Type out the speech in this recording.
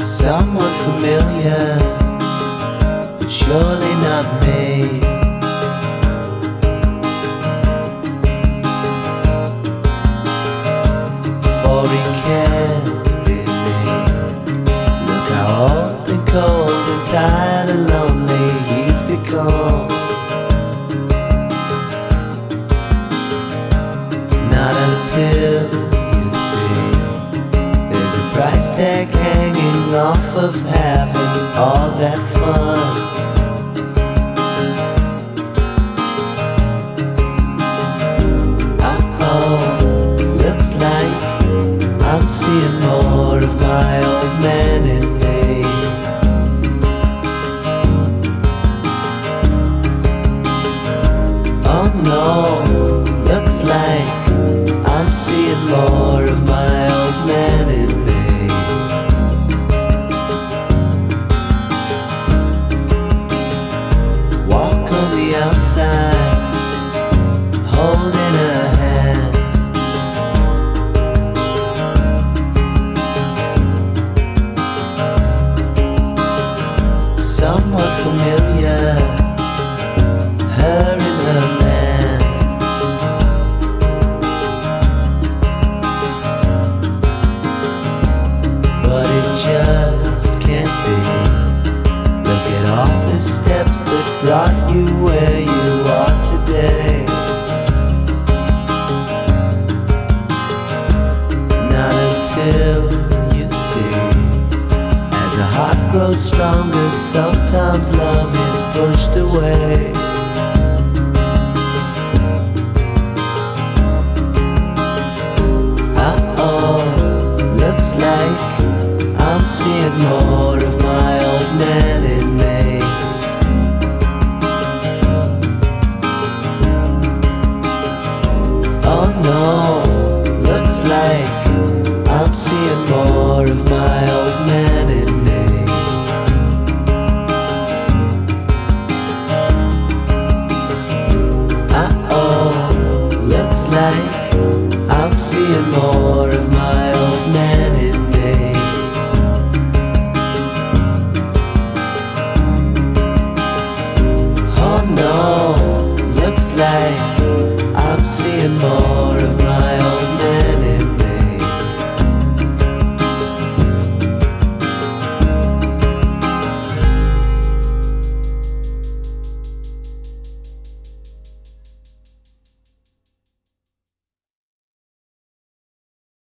Someone familiar, but surely not me. For he can't be me. Look how old and cold and tired and lonely he's become. Not until you see there's a price tag hanging off of having all that fun. Uh-oh, looks like I'm seeing more of my old man in me. Oh no, looks like I'm seeing more of my old man in me. Walk on the outside, holding her hand. Somewhat familiar, her and her man. But it just can't be. Look at all the steps that brought you where you are today. Not until you see, as a heart grows stronger, sometimes love is pushed away. Uh-oh, looks like I'm seeing more of my old man in me. Oh no, looks like I'm seeing more of my old man in me. Uh-oh, looks like I'm seeing more of my old man in me. Oh no,